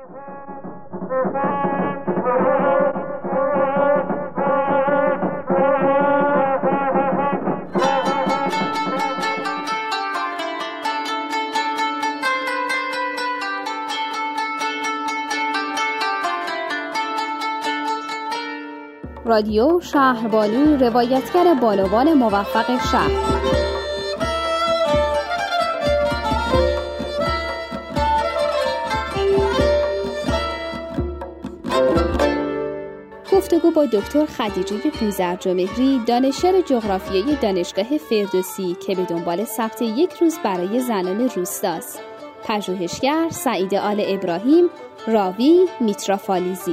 رادیو شهربانو، روایتگر بانوان موفق شهر. گفتگو با دکتر خدیجه بوزرجمهری، دانشیار جغرافیایی دانشگاه فردوسی که به دنبال ثبت یک روز برای زنان روستاست. پژوهشگر سعید آل ابراهیم، راوی میترا فالیزی.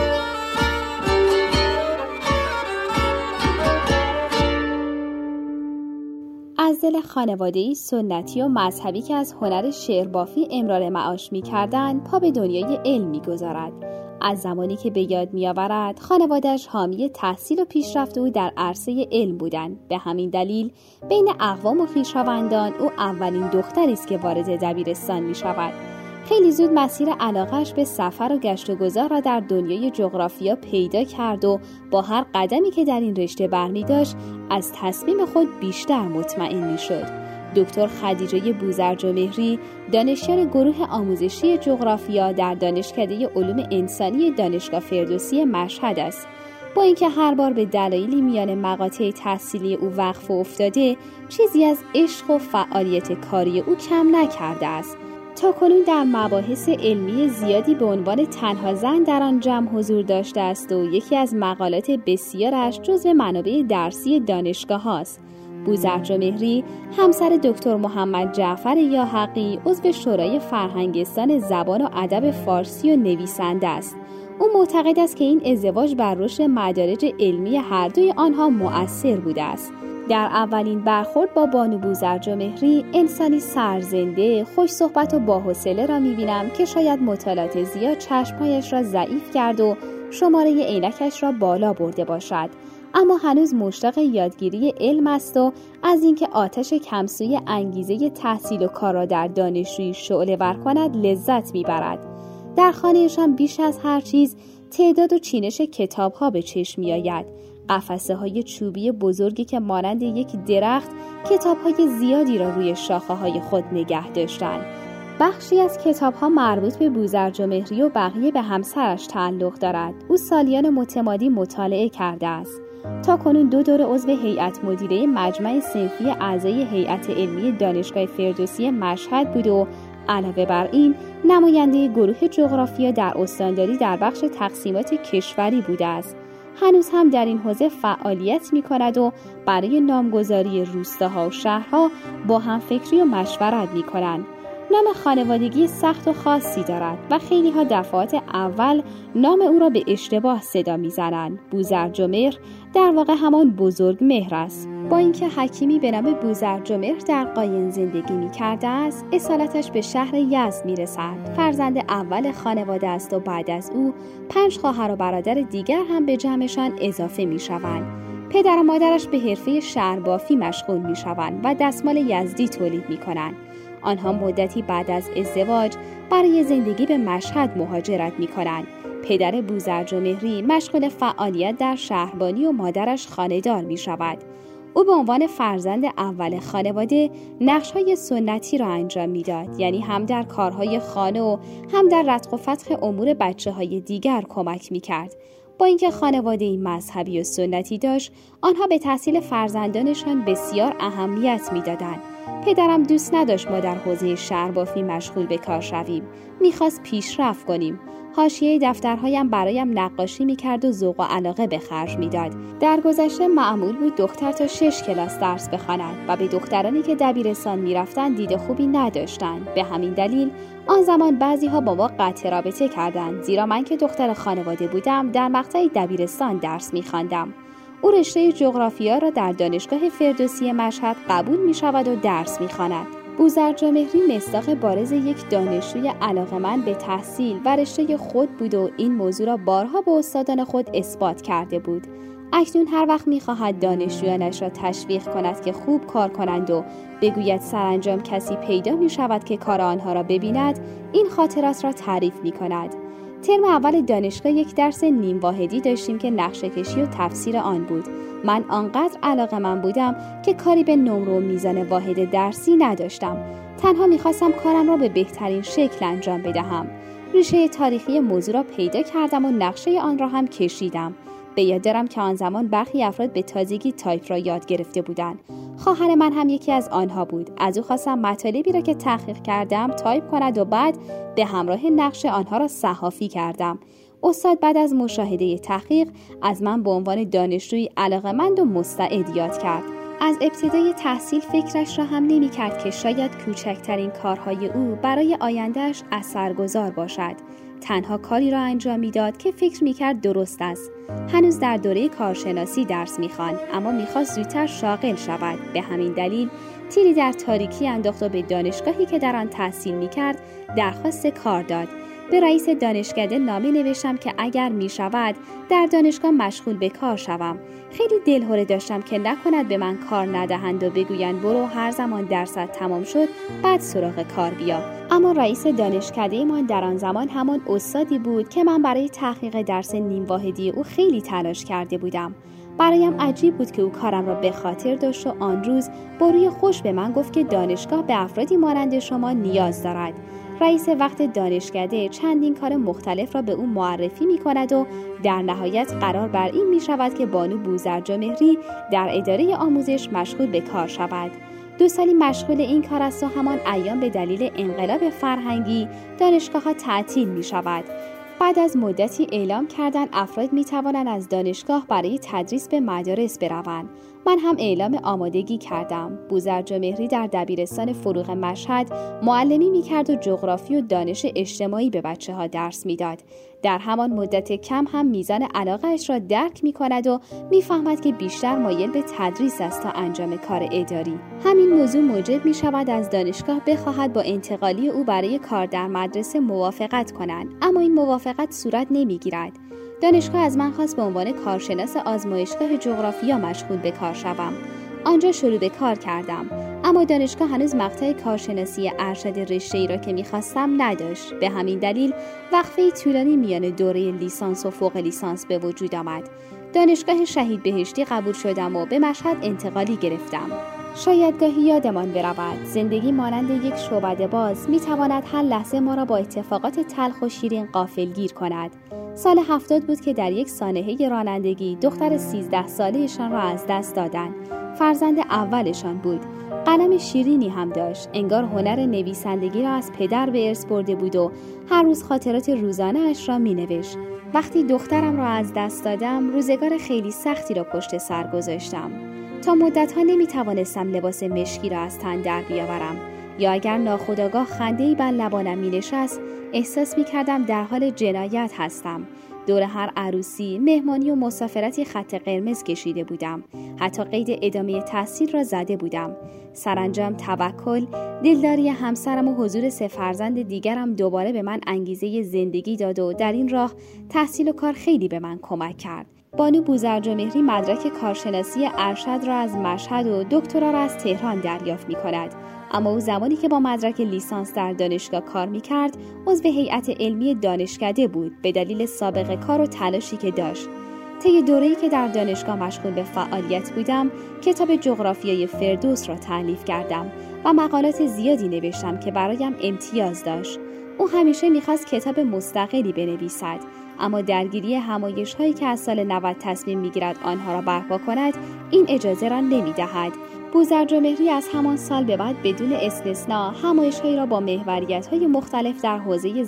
از دل خانواده‌ای سنتی و مذهبی که از هنر شعر بافی امرار معاش می‌کردند، پا به دنیای علم می‌گذارد. از زمانی که به یاد می‌آورد، خانواده‌اش حامی تحصیل و پیشرفت او در عرصه علم بودند. به همین دلیل بین اقوام و خویشاوندان او اولین دختری است که وارد دبیرستان می‌شود. خیلی زود مسیر علاقه‌اش به سفر و گشت و گذار را در دنیای جغرافیا پیدا کرد و با هر قدمی که در این رشته برمی‌داشت از تصمیم خود بیشتر مطمئن می‌شد. دکتر خدیجه بوزرجمهری، دانشیار گروه آموزشی جغرافیا در دانشکده علوم انسانی دانشگاه فردوسی مشهد است. با اینکه هر بار به دلایلی میان مقاطع تحصیلی او وقف افتاده، چیزی از عشق و فعالیت کاری او کم نکرده است. تاکنون در مباحث علمی زیادی به عنوان تنها زن در آن جمع حضور داشته است و یکی از مقالات بسیارش جزو منابع درسی دانشگاه است. بوزرجمهری همسر دکتر محمد جعفر یاحقی، عضو شورای فرهنگستان زبان و ادب فارسی و نویسنده است. او معتقد است که این ازدواج بر رشد مدارج علمی هر دوی آنها مؤثر بوده است. در اولین برخورد با بانو بوزرجمهری، انسانی سرزنده، خوش صحبت و باحوصله را می‌بینم که شاید مطالعات زیاد چشمهایش را ضعیف کرد و شماره عینکش را بالا برده باشد، اما هنوز مشتاق یادگیری علم است و از اینکه آتش کمسوی انگیزه تحصیل و کار را در دانشجویی شعله ور کند لذت می‌برد. در خانه‌شان بیش از هر چیز تعداد و چینش کتاب‌ها به چشم می‌آید. قفسه‌های چوبی بزرگی که مانند یک درخت کتاب‌های زیادی را روی شاخه‌های خود نگه داشتند. بخشی از کتاب‌ها مربوط به بوزرجمهری و بقیه به همسرش تعلق دارد. او سالیان متمادی مطالعه کرده است. تاکنون 2 دوره عضو هیئت مدیره مجمع صنفی اعضای هیئت علمی دانشگاه فردوسی مشهد بود و علاوه بر این نماینده گروه جغرافیا در استانداری در بخش تقسیمات کشوری بوده است. هنوز هم در این حوزه فعالیت می کند و برای نامگذاری روستاها و شهرها با هم فکری و مشورت می کنند. نام خانوادگی سخت و خاصی دارد و خیلی ها دفعات اول نام او را به اشتباه صدا می زنند. بوزرجمهر در واقع همان بزرگ مهر است. با اینکه حکیمی به نام بوزرجمهر در قاین زندگی می کرده است، اصالتش به شهر یزد می رسد. فرزند اول خانواده است و بعد از او 5 خواهر و برادر دیگر هم به جمعشان اضافه می شوند. پدر و مادرش به حرفه شعربافی مشغول می شوند و دستمال یزدی تولید می کنند. آنها مدتی بعد از ازدواج برای زندگی به مشهد مهاجرت می کنند. پدر بوزرجمهری مشغول فعالیت در شهربانی و مادرش خانه‌دار می شود. او به عنوان فرزند اول خانواده نقش‌های سنتی را انجام می‌داد، یعنی هم در کارهای خانه و هم در رتق و فتق امور بچه‌های دیگر کمک می‌کرد. با اینکه خانواده مذهبی و سنتی داشت، آنها به تحصیل فرزندانشان بسیار اهمیت می‌دادند. پدرم دوست نداشت ما در حوزه شعربافی مشغول به کار شویم. می‌خواست پیشرفت کنیم. حاشیه دفترهایم برایم نقاشی می‌کرد و ذوق و علاقه به خرج می‌داد. در گذشته معمول بود دختر تا 6 کلاس درس بخواند و به دخترانی که دبیرستان می‌رفتند دید خوبی نداشتند. به همین دلیل آن زمان بعضی‌ها با ما قطع رابطه کردند، زیرا من که دختر خانواده بودم در مقطع دبیرستان درس می‌خواندم. او رشته جغرافیا را در دانشگاه فردوسی مشهد قبول می‌شود و درس می‌خواند. بوزرجمهری مصداق بارز یک دانشجوی علاقه‌مند به تحصیل و رشته خود بود و این موضوع را بارها به استادان خود اثبات کرده بود. اکنون هر وقت می‌خواهد دانشجویانش را تشویق کند که خوب کار کنند و بگوید سرانجام کسی پیدا می‌شود که کار آنها را ببیند، این خاطرات را تعریف می‌کند. ترم اول دانشگاه یک درس نیم واحدی داشتیم که نقشه‌کشی و تفسیر آن بود. من آنقدر علاقه‌مند بودم که کاری به نمره و میزان واحد درسی نداشتم. تنها می‌خواستم کارم را به بهترین شکل انجام بدهم. ریشه تاریخی موضوع را پیدا کردم و نقشه آن را هم کشیدم. به یاد دارم که آن زمان برخی افراد به تازگی تایپ را یاد گرفته بودند. خواهر من هم یکی از آنها بود. از او خواستم مطالبی را که تحقیق کردم تایپ کند و بعد به همراه نقشه آنها را صحافی کردم. استاد بعد از مشاهده تحقیق از من به عنوان دانشجویی علاقه‌مند و مستعد یاد کرد. از ابتدای تحصیل فکرش را هم نمی کرد که شاید کوچکترین کارهای او برای آیندهش اثرگذار باشد. تنها کاری را انجام میداد که فکر میکرد درست است. هنوز در دوره کارشناسی درس میخواند، اما میخواست زودتر شاغل شود. به همین دلیل تیری در تاریکی انداخت و به دانشگاهی که در آن تحصیل میکرد درخواست کار داد. به رئیس دانشکده نامه نوشتم که اگر میشود در دانشگاه مشغول به کار شوم. خیلی دلهره داشتم که نکند به من کار ندهند و بگویند برو هر زمان درست تمام شد بعد سراغ کار بیا. اما رئیس دانشکده ما در آن زمان همان استادی بود که من برای تحقیق درس نیم واحدی او خیلی تلاش کرده بودم. برایم عجیب بود که او کارم را به خاطر داشت و آن روز با روی خوش به من گفت که دانشگاه به افرادی مانند شما نیاز دارد. رئیس وقت دانشکده چندین کار مختلف را به او معرفی می کند و در نهایت قرار بر این می شود که بانو بوزرجمهری در اداره آموزش مشغول به کار شود. 2 سالی مشغول این کار است و همان ایام به دلیل انقلاب فرهنگی دانشگاه‌ها تعطیل می شود. بعد از مدتی اعلام کردن افراد می توانند از دانشگاه برای تدریس به مدارس بروند. من هم اعلام آمادگی کردم. بوزرجمهری در دبیرستان فروغ مشهد معلمی می‌کرد و جغرافی و دانش اجتماعی به بچه‌ها درس می‌داد. در همان مدت کم هم میزان علاقه‌اش را درک می‌کند و می‌فهمد که بیشتر مایل به تدریس است تا انجام کار اداری. همین موضوع موجب می‌شود از دانشگاه بخواهد با انتقالی او برای کار در مدرسه موافقت کنند، اما این موافقت صورت نمی‌گیرد. دانشگاه از من خواست به عنوان کارشناس آزمایشگاه جغرافیا مشغول به کار شوم. آنجا شروع به کار کردم، اما دانشگاه هنوز مقطع کارشناسی ارشد رشته‌ای را که می‌خواستم نداشت. به همین دلیل وقفه طولانی میان دوره لیسانس و فوق لیسانس به وجود آمد. دانشگاه شهید بهشتی قبول شدم و به مشهد انتقالی گرفتم. شاید گاهی یادمان برود زندگی مانند یک شعبده باز می‌تواند هر لحظه ما را با اتفاقات تلخ و شیرین غافلگیر کند. سال 70 بود که در یک سانحه رانندگی دختر 13 ساله‌شان را از دست دادند. فرزند اولشان بود. قلم شیرینی هم داشت. انگار هنر نویسندگی را از پدر به ارث برده بود و هر روز خاطرات روزانه اش را می‌نوشت. وقتی دخترم را از دست دادم، روزگار خیلی سختی را پشت سر گذاشتم. تا مدت‌ها نمی‌توانستم لباس مشکی را از تن در بیاورم. یا اگر ناخودآگاه خنده‌ای بر لبانم می‌نشست، احساس می‌کردم در حال جنایت هستم. دور هر عروسی، مهمانی و مسافرتی خط قرمز کشیده بودم. حتی قید ادامه تحصیل را زده بودم. سرانجام توکل، دلداری همسرم و حضور 3 فرزند دیگرم دوباره به من انگیزه زندگی داد و در این راه تحصیل و کار خیلی به من کمک کرد. بانو بوزرجمهری مدرک کارشناسی ارشد را از مشهد و دکترا را از تهران دریافت می‌کند. اما او زمانی که با مدرک لیسانس در دانشگاه کار می‌کرد، عضو هیئت علمی دانشکده بود به دلیل سابقه کار و تلاشی که داشت. طی دوره‌ای که در دانشگاه مشغول به فعالیت بودم، کتاب جغرافیای فردوس را تألیف کردم و مقالات زیادی نوشتم که برایم امتیاز داشت. او همیشه می‌خواست کتاب مستقلی بنویسد، اما درگیری همایش‌هایی که از سال 90 تصمیم می‌گیرد آنها را برپا کند، این اجازه را نمی‌دهد. بوزرجمهری از همان سال به بعد بدون استثنا همایش‌هایی را با محوریت‌های مختلف در حوزه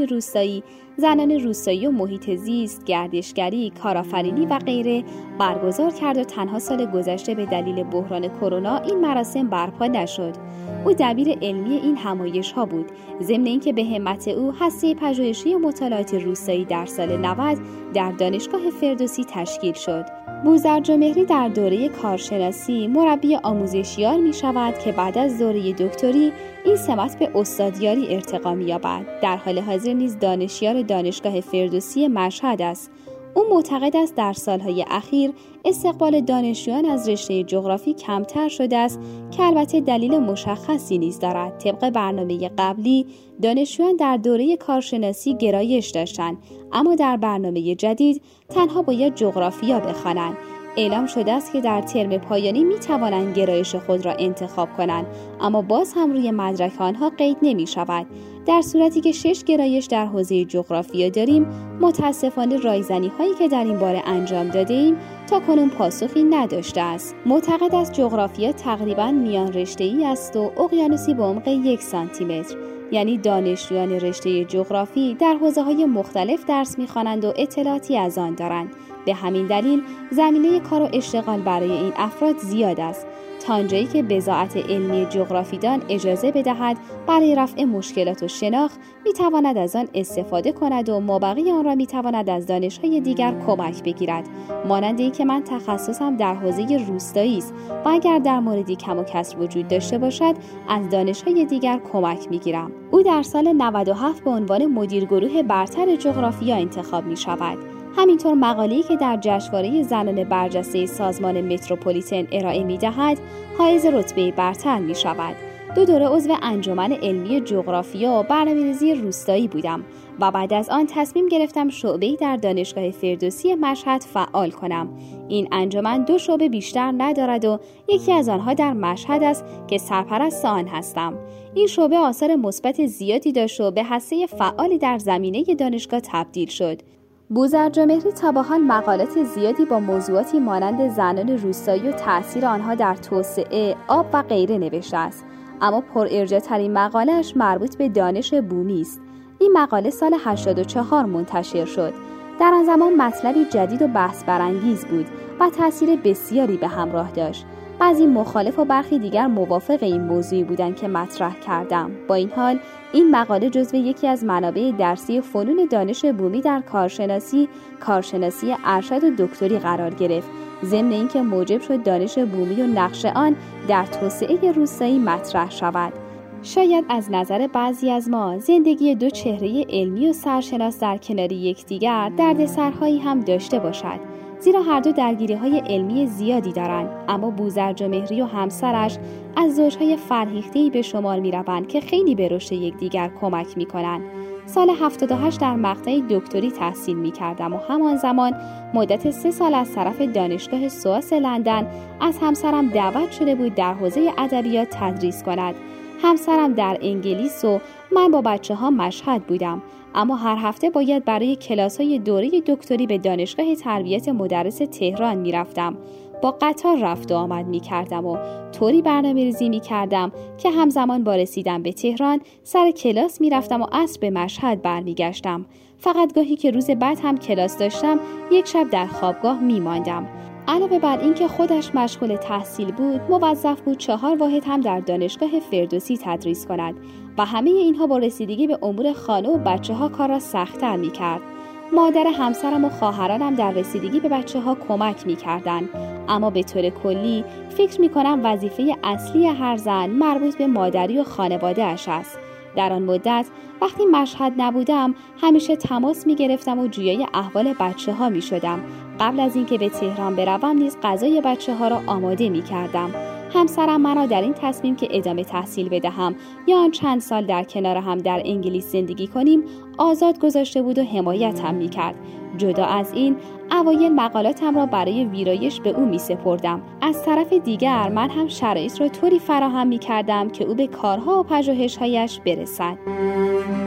زنان روستایی و محیط زیست، گردشگری، کارآفرینی و غیره برگزار کرد و تنها سال گذشته به دلیل بحران کرونا این مراسم برپا نشد. او دبیر علمی این همایش‌ها بود. ضمن اینکه به همت او هسته پژوهشی و مطالعات روستایی در سال 90 در دانشگاه فردوسی تشکیل شد. بوزرجمهری در دوره کارشناسی مربی آموزشیار می شود که بعد از دوره دکتری این سمت به استادیاری ارتقا می یابد. در حال حاضر نیز دانشیار دانشگاه فردوسی مشهد است. او معتقد است در سالهای اخیر استقبال دانشجویان از رشته جغرافی کمتر شده است که البته دلیل مشخصی نیز دارد. طبق برنامه قبلی دانشجویان در دوره کارشناسی گرایش داشتند، اما در برنامه جدید تنها باید جغرافیا بخوانند. اعلام شده است که در ترم پایانی می توانند گرایش خود را انتخاب کنند، اما باز هم روی مدرک آنها قید نمی شود. در صورتی که 6 گرایش در حوزه جغرافیا داریم، متاسفانه رایزنی هایی که در این باره انجام داده ایم تا کنون پاسخی نداشته است. معتقد است جغرافیا تقریباً میان رشته‌ای است و اقیانوسی به عمق 1 سانتیمتر. یعنی دانشجویان رشته جغرافی در حوزه‌های مختلف درس می‌خوانند و اطلاعاتی از آن دارند. به همین دلیل زمینه کار و اشتغال برای این افراد زیاد است، تا آنجایی که بضاعت علمی جغرافیدان اجازه بدهد برای رفع مشکلات و شناخت می‌تواند از آن استفاده کند و مابقی آن را می‌تواند از دانش‌های دیگر کمک بگیرد. مانند اینکه من تخصصم در حوزه روستایی است و اگر در موردی کم و کسر وجود داشته باشد از دانش‌های دیگر کمک می‌گیرم. او در سال 97 به عنوان مدیر گروه برتر جغرافیا انتخاب می‌شود. همینطور مقاله‌ای که در جشنواره زنان برجسته سازمان متروپولیتن ارائه می‌دهد، حائز رتبه برتر می‌شود. 2 دوره عضو انجمن علمی جغرافیا و برنامه‌ریزی روستایی بودم و بعد از آن تصمیم گرفتم شعبه‌ای در دانشگاه فردوسی مشهد فعال کنم. این انجمن 2 شعبه بیشتر ندارد و یکی از آنها در مشهد است که سرپرست آن هستم. این شعبه آثار مثبت زیادی داشت و به هسته فعالی در زمینه دانشگاه تبدیل شد. بوزرجمهری تا به حال مقالات زیادی با موضوعاتی مانند زنان روستایی و تأثیر آنها در توسعه، آب و غیره نوشته است، اما پر ارجاع‌ترین مقاله‌اش مربوط به دانش بومی است. این مقاله سال 84 منتشر شد. در آن زمان مطلبی جدید و بحث برانگیز بود و تأثیر بسیاری به همراه داشت. بعضی مخالف و برخی دیگر موافق این موضوعی بودند که مطرح کردم. با این حال این مقاله جزو یکی از منابع درسی فنون دانش بومی در کارشناسی ارشد و دکتری قرار گرفت، ضمن اینکه موجب شد دانش بومی و نقش آن در توسعه روستایی مطرح شود. شاید از نظر بعضی از ما زندگی 2 چهره علمی و سرشناس در کنار یکدیگر دردسرهایی هم داشته باشد، زیرا هر دو درگیری‌های علمی زیادی دارند، اما بوزرجمهری و همسرش از زوجهای فرهیخته‌ای به شمار می‌روند که خیلی به رشد یکدیگر کمک می‌کنند. سال 78 در مقطع دکتری تحصیل می‌کردم و همان زمان مدت 3 سال از طرف دانشگاه سواس لندن از همسرم دعوت شده بود در حوزه ادبیات تدریس کند. همسرم در انگلیس و من با بچه‌ها مشهد بودم، اما هر هفته باید برای کلاس‌های دوره دکتری به دانشگاه تربیت مدرس تهران می‌رفتم. با قطار رفت و آمد می‌کردم و طوری برنامه‌ریزی می‌کردم که همزمان با رسیدن به تهران سر کلاس می‌رفتم و عصر به مشهد برمیگشتم. فقط گاهی که روز بعد هم کلاس داشتم، یک شب در خوابگاه می‌ماندم. علاوه بر اینکه خودش مشغول تحصیل بود، موظف بود 4 واحد هم در دانشگاه فردوسی تدریس کند و همه اینها با رسیدگی به امور خانه و بچه‌ها کار را سخت‌تر می‌کرد. مادر همسرم و خواهرانم در رسیدگی به بچه‌ها کمک می‌کردند، اما به طور کلی فکر می‌کنم وظیفه اصلی هر زن مربوط به مادری و خانواده‌اش است. در آن مدت وقتی مشهد نبودم همیشه تماس می‌گرفتم و جویای احوال بچه‌ها می‌شدم. قبل از اینکه به تهران بروم نیز غذای بچه‌ها را آماده می‌کردم. همسرم مرا در این تصمیم که ادامه تحصیل بدهم یا آن چند سال در کنار هم در انگلیس زندگی کنیم آزاد گذاشته بود و حمایتم می‌کرد. جدا از این، اوایل مقالاتم را برای ویرایش به او می‌سپردم. از طرف دیگر من هم شرایط را طوری فراهم می‌کردم که او به کارها و پژوهش‌هایش برسد.